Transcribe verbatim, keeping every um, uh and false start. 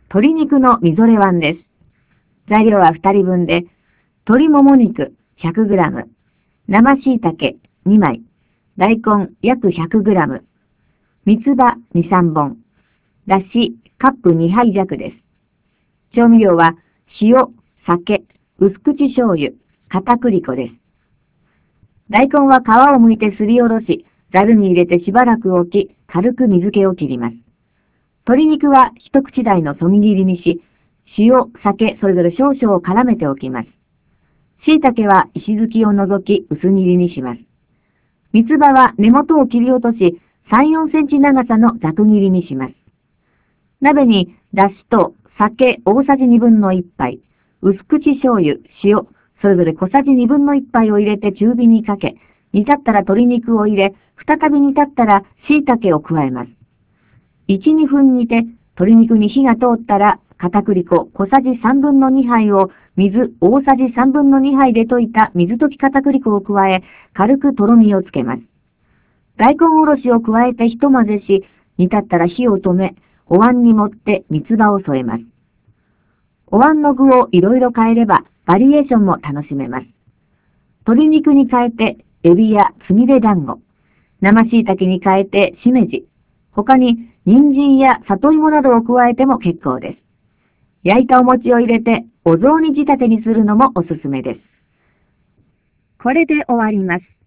鶏肉のみぞれ椀です。材料はふたりぶんで、鶏もも肉 ひゃくグラム、生椎茸にまい、大根約 ひゃくグラム、三つ葉に、さんぼん、だしカップにはい弱です。調味料は塩、酒、薄口醤油、片栗粉です。大根は皮を剥いてすりおろし、ざるに入れてしばらく置き、軽く水気を切ります。鶏肉は一口大のそぎ切りにし、塩、酒、それぞれ少々を絡めておきます。椎茸は石突きを除き薄切りにします。三つ葉は根元を切り落とし、さん、よんセンチ長さのざく切りにします。鍋にだしと酒大さじにぶんのいっぱい、薄口醤油、塩、それぞれ小さじにぶんのいっぱいを入れて中火にかけ、煮立ったら鶏肉を入れ、再び煮立ったら椎茸を加えます。いち、にふん煮て、鶏肉に火が通ったら、片栗粉小さじさんぶんのにはいを水大さじさんぶんのにはいで溶いた水溶き片栗粉を加え、軽くとろみをつけます。大根おろしを加えてひと混ぜし、煮立ったら火を止め、お椀に盛って三つ葉を添えます。お椀の具をいろいろ変えれば、バリエーションも楽しめます。鶏肉に変えて、エビやつみれ団子、生椎茸に変えてしめじ、他に人参や里芋などを加えても結構です。焼いたお餅を入れて、お雑煮仕立てにするのもおすすめです。これで終わります。